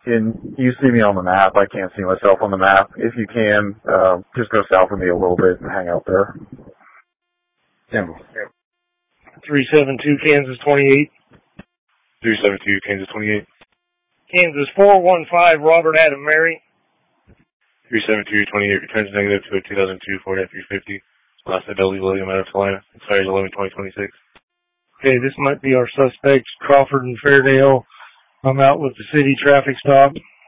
Can you see me on the map? I can't see myself on the map. If you can, just go south of me a little bit and hang out there. Campbell. 372, Kansas 28. 372, Kansas 28. Kansas 415, Robert Adam Mary. 372, 28 returns negative to a 2002 Ford F-350. Last at W. William out of Salina. Expires 11/20/26. Okay, this might be our suspects, Crawford and Fairdale. I'm out with the city traffic stop.